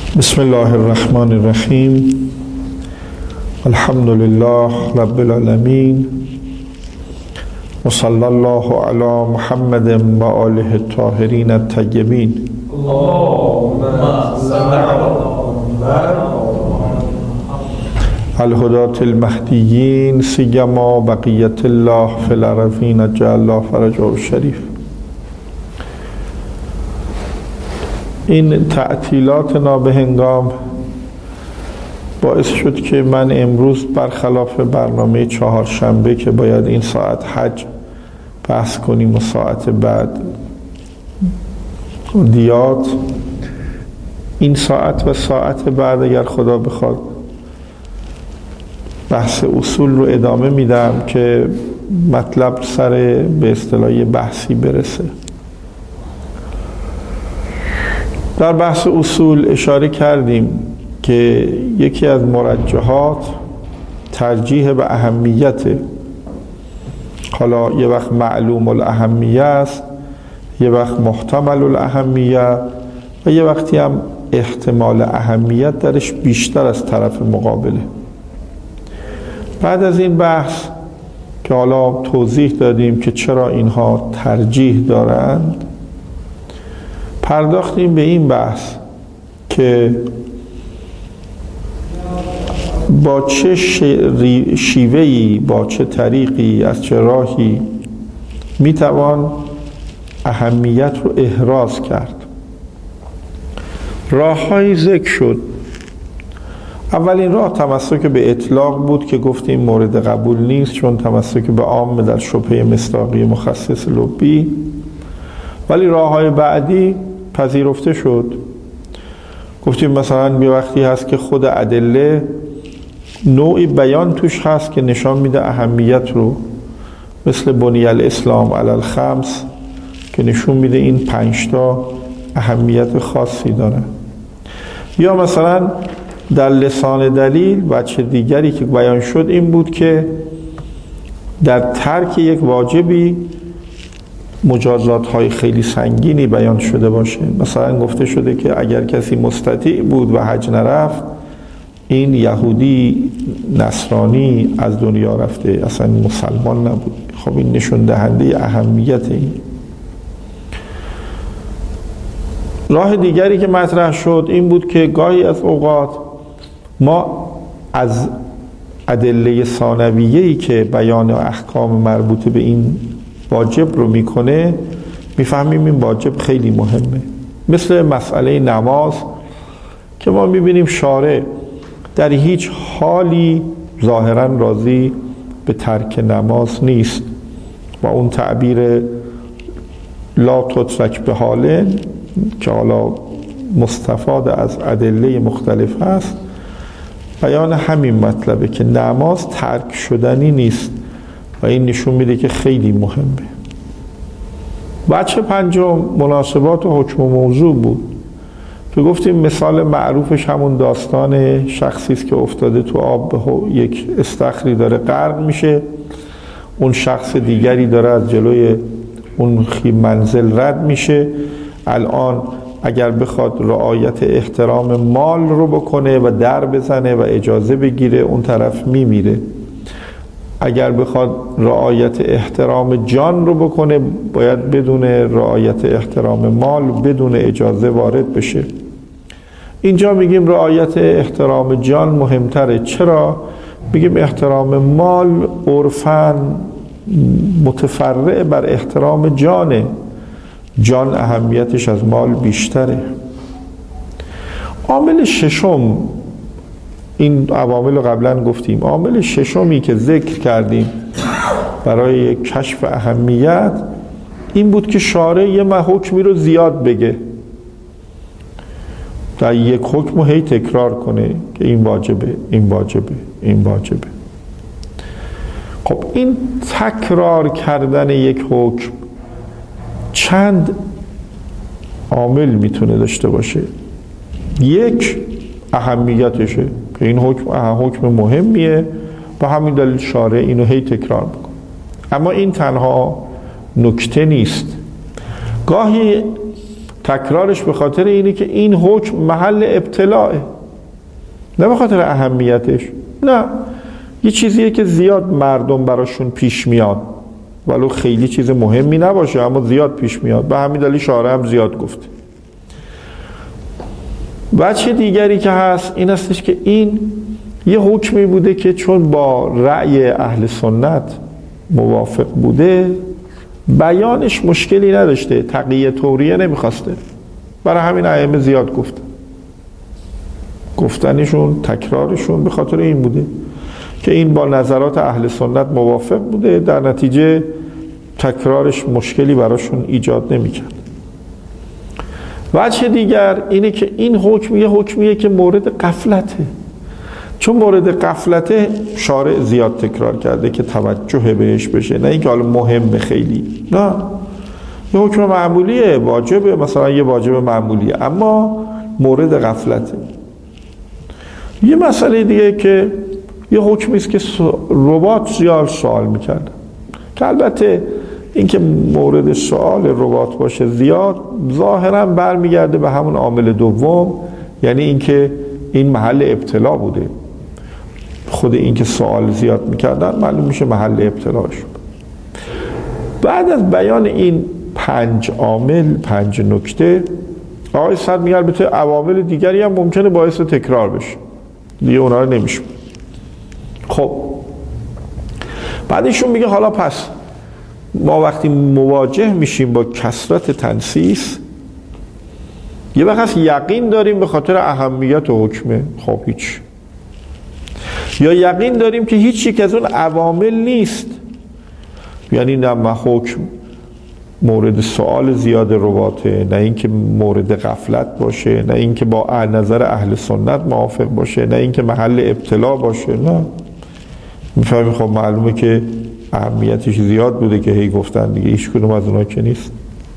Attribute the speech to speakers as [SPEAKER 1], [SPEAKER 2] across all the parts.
[SPEAKER 1] بسم الله الرحمن الرحیم. الحمد لله رب العالمین و صلی الله علی محمد و آله الطاهرین الطیبین.
[SPEAKER 2] اللهم صل علی
[SPEAKER 1] الهداة المهدیین سیما بقیت الله فی الارضین عجل الله فرجه الشریف. این تعطیلات نابهنگام باعث شد که من امروز برخلاف برنامه چهارشنبه که باید این ساعت حج بحث کنیم و ساعت بعد دیات، این ساعت و ساعت بعد اگر خدا بخواد بحث اصول رو ادامه میدم که مطلب سر به اصطلاح بحثی برسه. در بحث اصول اشاره کردیم که یکی از مرجحات ترجیح به اهمیت، حالا یه وقت معلوم الاهمیه است، یه وقت محتمل الاهمیه و یه وقتی هم احتمال اهمیت درش بیشتر از طرف مقابله. بعد از این بحث که حالا توضیح دادیم که چرا اینها ترجیح دارند، پرداختیم به این بحث که با چه شیوهی، با چه طریقی، از چه راهی میتوان اهمیت رو احراز کرد. راه‌های ذکر شد. اولین راه تمسک به اطلاق بود که گفتیم مورد قبول نیست، چون تمسک به عام در شبهه مصداقی مخصص لبی. ولی راه‌های بعدی پذیرفته شد. گفتیم مثلا یه وقتی هست که خود ادله نوعی بیان توش هست که نشان میده اهمیت رو، مثل بنی الاسلام علی الخمس که نشون میده این 5 تا اهمیت خاصی داره. یا مثلا در لسان دلیل وجه دیگری که بیان شد این بود که در ترک یک واجبی مجازات های خیلی سنگینی بیان شده باشه. مثلا گفته شده که اگر کسی مستطیع بود و حج نرفت، این یهودی نصرانی از دنیا رفته، اصلا مسلمان نبود. خب این نشون دهنده اهمیت این. راه دیگری که مطرح شد این بود که گاهی از اوقات ما از ادله ثانویه‌ای که بیان احکام مربوط به این واجب رو میکنه میفهمیم این واجب خیلی مهمه. مثل مسئله نماز که ما میبینیم شارع در هیچ حالی ظاهرا راضی به ترک نماز نیست و اون تعبیر لا تترک به حاله که حالا مستفاد از ادله مختلف هست بیان همین مطلبه که نماز ترک شدنی نیست و این نشون میده که خیلی مهمه. بچه پنجم مناسبات و حکم و موضوع بود که گفتیم مثال معروفش همون داستان شخصی است که افتاده تو آب به یک استخری داره غرق میشه، اون شخص دیگری داره از جلوی اون منزل رد میشه. الان اگر بخواد رعایت احترام مال رو بکنه و در بزنه و اجازه بگیره اون طرف میمیره. اگر بخواد رعایت احترام جان رو بکنه باید بدون رعایت احترام مال بدون اجازه وارد بشه. اینجا میگیم رعایت احترام جان مهمتره. چرا؟ میگیم احترام مال عرفاً متفرع بر احترام جانه، جان اهمیتش از مال بیشتره. عامل ششم، این عوامل رو قبلا گفتیم، عامل ششمی که ذکر کردیم برای کشف اهمیت این بود که شارع یه حکمی رو زیاد بگه، در یک حکم هی تکرار کنه که این واجبه، این واجبه، این واجبه. خب این تکرار کردن یک حکم چند عامل میتونه داشته باشه. یک، اهمیتشه که این حکم مهمیه و همین دلیل شارع اینو هی تکرار میکنه. اما این تنها نکته نیست. گاهی تکرارش به خاطر اینه که این حکم محل ابتلاعه، نه به خاطر اهمیتش. نه، یه چیزیه که زیاد مردم براشون پیش میاد، ولو خیلی چیز مهمی نباشه اما زیاد پیش میاد، به همین دلیل شارع هم زیاد گفته. وجه دیگری که هست این هستش که این یه حکمی بوده که چون با رأی اهل سنت موافق بوده بیانش مشکلی نداشته، تقیه توریه نمیخواسته، برای همین ائمه زیاد گفتنشون تکرارشون به خاطر این بوده که این با نظرات اهل سنت موافق بوده، در نتیجه تکرارش مشکلی براشون ایجاد نمیکرد. وجه دیگر اینه که این حکم یه حکمیه که مورد غفلته، چون مورد غفلته شارع زیاد تکرار کرده که توجه بهش بشه، نه اینکه حالا مهمه خیلی، نه، یه حکم معمولیه، واجبه، مثلا یه واجب معمولیه اما مورد غفلته. یه مسئله دیگه که یه حکمی است که رباط زیاد سوال میکرد، که البته اینکه مورد سوال رباط باشه زیاد ظاهرا برمیگرده به همون عامل دوم، یعنی اینکه این محل ابتلا بوده. خود اینکه سوال زیاد میکردن معلوم میشه محل ابتلاش. بعد از بیان این 5 عامل، 5 نکته، آقای صدر میگه البته عوامل دیگری هم ممکنه باعث تکرار بشه، دیگه اونا رو نمیشه. خب بعدشون میگه حالا پس ما وقتی مواجه میشیم با کثرت تنصیص، یه وقت یقین داریم به خاطر اهمیت حکمه، خب هیچ، یا یقین داریم که هیچ یک از اون عوامل نیست، یعنی نه حکم مورد سوال زیاد رباطه، نه اینکه مورد غفلت باشه، نه اینکه با نظر اهل سنت موافق باشه، نه اینکه محل ابتلا باشه، نه میفهمی. خب معلومه که اهمیتش زیاد بوده که هی گفتن دیگه، هیچ کدوم از اونها که نیست.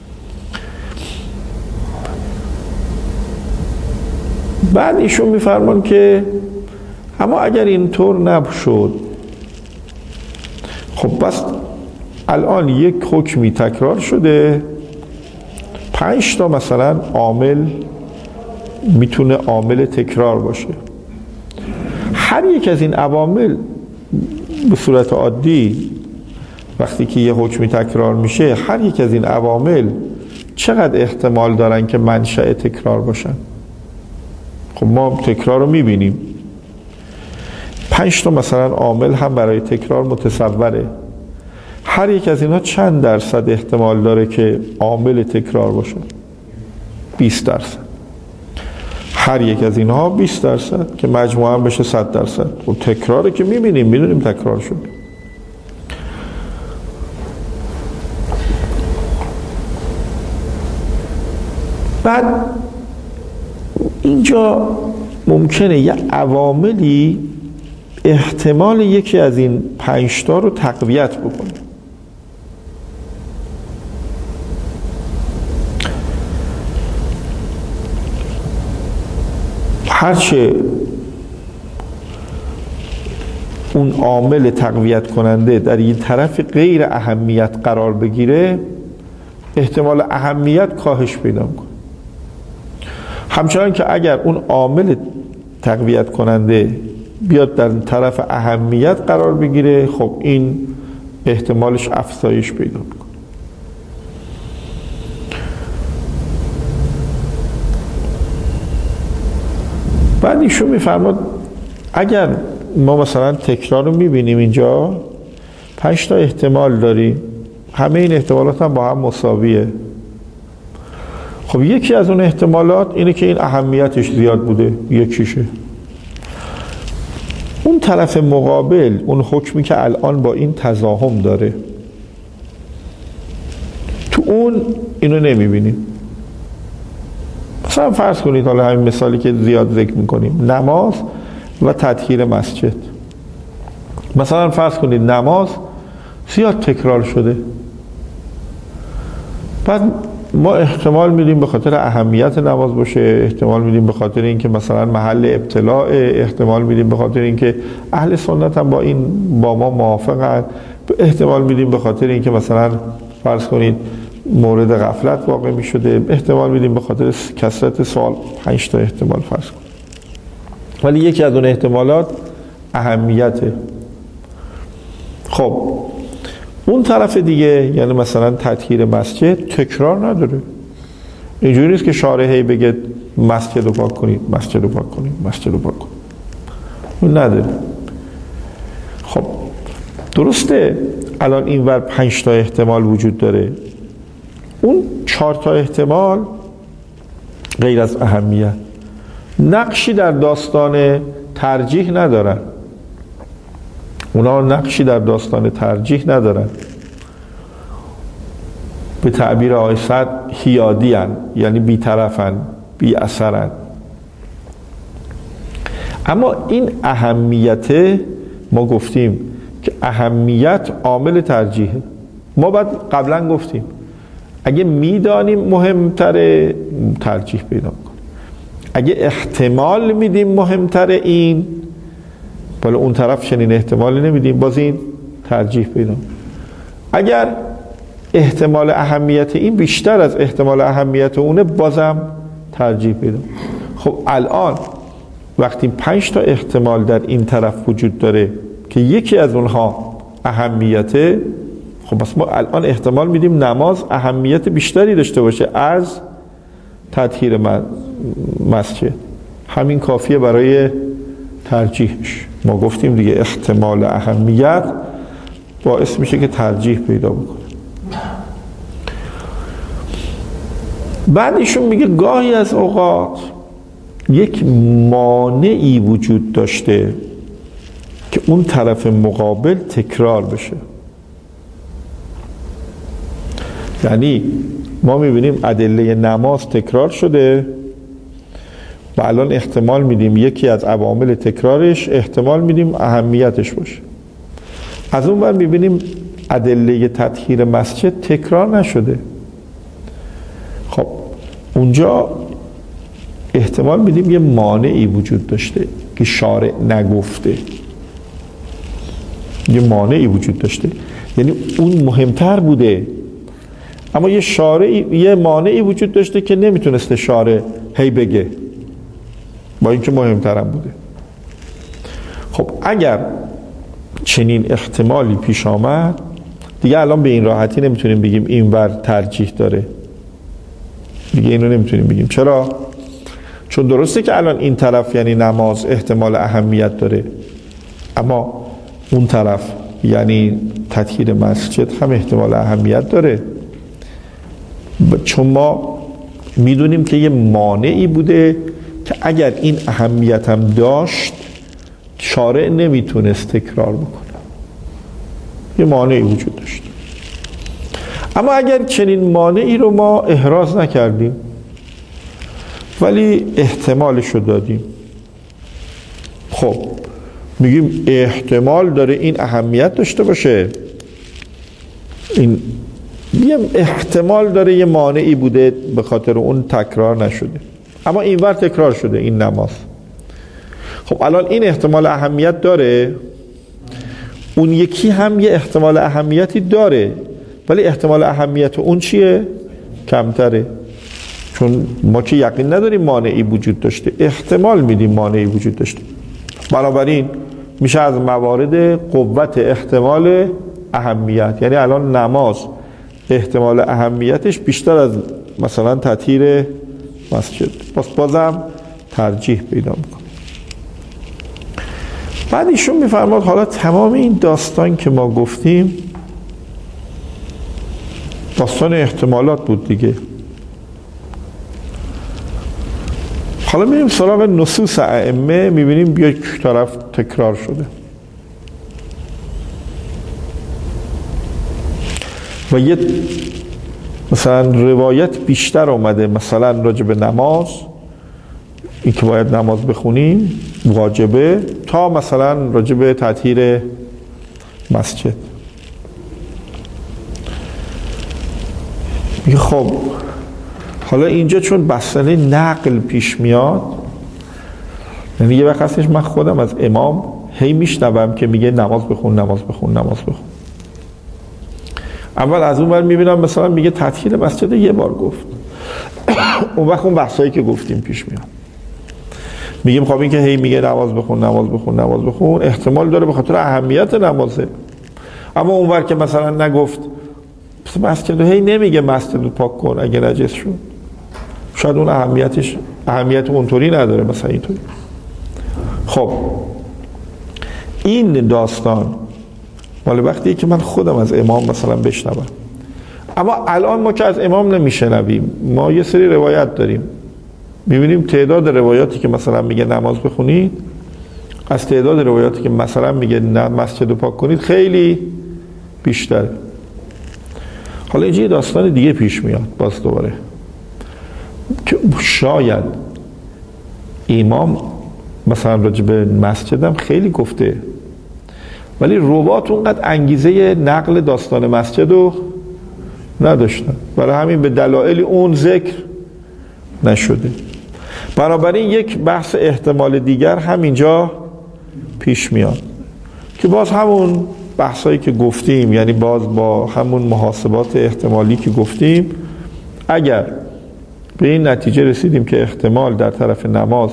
[SPEAKER 1] بعد ایشون میفرمان که اما اگر اینطور نشد، خب بس الان یک حکمی تکرار شده، 5 تا مثلا عامل میتونه عامل تکرار باشه، هر یک از این عوامل به صورت عادی وقتی که یه حکمی تکرار میشه، هر یک از این عوامل چقدر احتمال دارن که منشأ تکرار باشن؟ خب ما تکرار رو میبینیم، 5 تا مثلا عامل هم برای تکرار متصوره، هر یک از اینها چند درصد احتمال داره که عامل تکرار باشه؟ 20%. هر یک از اینها 20% که مجموعاً بشه 100%. و تکراره که میبینیم، میدونیم تکرار شد. بعد اینجا ممکنه یه عواملی احتمال یکی از این 5 تا رو تقویت بکنه. هرچه اون عامل تقویت کننده در این طرف غیر اهمیت قرار بگیره، احتمال اهمیت کاهش پیدا میکنه. همچنان که اگر اون عامل تقویت کننده بیاد در طرف اهمیت قرار بگیره، خب این احتمالش افزایش پیدا میکنه. بعد ایشون میفرماد اگر ما مثلا تکرار رو میبینیم اینجا 5 تا احتمال داریم، همه این احتمالات هم با هم مساویه، خب یکی از اون احتمالات اینه که این اهمیتش زیاد بوده، یکیشه. اون طرف مقابل، اون حکمی که الان با این تزاحم داره، تو اون اینو نمیبینیم. مثلا فرض کنید، حالا همین مثالی که زیاد ذکر میکنیم، نماز و تطهیر مسجد. مثلا فرض کنید نماز زیاد تکرار شده، بعد ما احتمال میدیم به خاطر اهمیت نماز باشه، احتمال میدیم به خاطر اینکه مثلا محل ابتلاء، احتمال میدیم به خاطر اینکه اهل سنت هم با ما موافقن، احتمال میدیم به خاطر اینکه مثلا فرض کنید مورد غفلت واقع می شده. احتمال میدیم به خاطر کثرت سوال 5 تا احتمال فرض کن، ولی یکی از اون احتمالات اهمیته. خب اون طرف دیگه، یعنی مثلا تطهیر مسجد تکرار نداره. اینجوری نیست که شارع هی بگه مسجد رو پاک کنید، مسجد رو پاک کنید، مسجد رو پاک کنید، اون نداره. خب درسته الان اینور 5 تا احتمال وجود داره، اون 4 تا احتمال غیر از اهمیت نقشی در داستان ترجیح ندارن. اونا نقشی در داستان ترجیح ندارن. به تعبیر آقای سعد حیادی هن، یعنی بی‌طرفن، بی اثرن. اما این اهمیت، ما گفتیم که اهمیت عامل ترجیحه. ما بعد قبلا گفتیم اگه میدانیم مهمتره ترجیح پیدا کنیم، اگه احتمال میدیم مهمتره این، بالا اون طرف چنین احتمالی نمیدیم، باز این ترجیح پیدا. اگر احتمال اهمیت این بیشتر از احتمال اهمیت اونه، بازم ترجیح پیدا. خب الان وقتی 5 تا احتمال در این طرف وجود داره که یکی از اونها اهمیته، خب بس ما الان احتمال میدیم نماز اهمیت بیشتری داشته باشه از تطهیر مسجد. همین کافیه برای ترجیحش. ما گفتیم دیگه احتمال اهمیت باعث میشه که ترجیح پیدا بکنه. بعد ایشون میگه گاهی از اوقات یک مانعی وجود داشته که اون طرف مقابل تکرار بشه. یعنی ما میبینیم ادله نماز تکرار شده و الان احتمال میدیم یکی از عوامل تکرارش احتمال میدیم اهمیتش باشه. از اون ور میبینیم ادله تطهیر مسجد تکرار نشده. خب اونجا احتمال میدیم یه مانعی وجود داشته که شارع نگفته، یه مانعی وجود داشته، یعنی اون مهمتر بوده، اما یه مانعی وجود داشته که نمیتونسته شارع هی بگه، با اینکه مهمترم بوده. خب اگر چنین احتمالی پیش آمد، دیگه الان به این راحتی نمیتونیم بگیم این ور ترجیح داره، دیگه اینو نمیتونیم بگیم. چرا؟ چون درسته که الان این طرف یعنی نماز احتمال اهمیت داره، اما اون طرف یعنی تطهیر مسجد هم احتمال اهمیت داره، چون ما میدونیم که یه مانعی بوده که اگر این اهمیت هم داشت شارع نمیتونست تکرار بکنه، یه مانعی وجود داشت. اما اگر چنین مانعی رو ما احراز نکردیم ولی احتمالشو دادیم، خب میگیم احتمال داره این اهمیت داشته باشه، این یه احتمال داره یه مانعی بوده به خاطر اون تکرار نشده، اما اینور تکرار شده این نماز. خب الان این احتمال اهمیت داره، اون یکی هم یه احتمال اهمیتی داره، ولی احتمال اهمیت اون چیه؟ کمتره، چون ما که یقین نداریم مانعی وجود داشته، احتمال میدیم مانعی وجود داشته. بنابراین میشه از موارد قوت احتمال اهمیت، یعنی الان نماز احتمال اهمیتش بیشتر از مثلا تطهیر مسجد، بازم ترجیح پیدا میکنه. بعد ایشون میفرماد حالا تمام این داستان که ما گفتیم داستان احتمالات بود دیگه. حالا میریم سراغ نصوص ائمه، میبینیم یک طرف تکرار شده و یه مثلا روایت بیشتر اومده، مثلا راجع به نماز، این که باید نماز بخونیم واجبه، تا مثلا راجع به تطهیر مسجد. خب حالا اینجا چون بسته نقل پیش میاد، یعنی یه وقت هستش من خودم از امام هی میشنوم که میگه نماز بخون، نماز بخون، نماز بخون. اول از اون ور میبینم مثلا میگه تطهیر مسجد یه بار گفت، اون وقت اون بحثایی که گفتیم پیش میاد. میگیم خب این که هی میگه نماز بخون نماز بخون نماز بخون، احتمال داره به خاطر اهمیت نمازه. اما اون ور که مثلا نگفت مسجد هی نمیگه مسجد رو پاک کن اگه نجس شد، شاید اون اهمیت اونطوری نداره مثلا اینطوری. خب این داستان مال وقتیه که من خودم از امام مثلا بشنوم. اما الان ما که از امام نمیشنویم، ما یه سری روایت داریم، میبینیم تعداد روایاتی که مثلا میگه نماز بخونید از تعداد روایاتی که مثلا میگه نه مسجد رو پاک کنید خیلی بیشتره. حالا اینجا یه داستان دیگه پیش میاد باز دوباره که شاید امام مثلا راجع به مسجدم خیلی گفته، ولی روات اونقدر انگیزه نقل داستان مسجد رو نداشتن، برای همین به دلایل اون ذکر نشده. بنابراین یک بحث احتمال دیگر همینجا پیش میاد که باز همون بحثایی که گفتیم، یعنی باز با همون محاسبات احتمالی که گفتیم، اگر به این نتیجه رسیدیم که احتمال در طرف نماز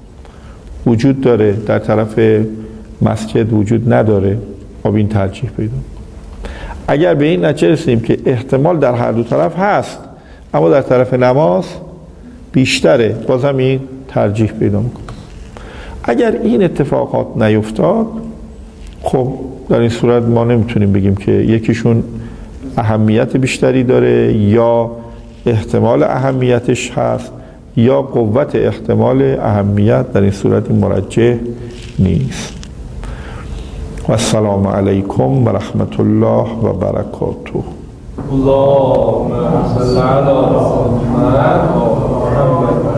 [SPEAKER 1] وجود داره، در طرف مسجد وجود نداره، خب این ترجیح پیدا. اگر به این نتیجه رسیدیم که احتمال در هر دو طرف هست اما در طرف نماز بیشتره، باز هم این ترجیح پیدا میکنه. اگر این اتفاقات نیفتاد، خب در این صورت ما نمیتونیم بگیم که یکیشون اهمیت بیشتری داره یا احتمال اهمیتش هست یا قوت احتمال اهمیت، در این صورت مرجح نیست. و السلام علیکم و رحمت الله و برکاته.
[SPEAKER 2] اللهم صل علی محمد و محمد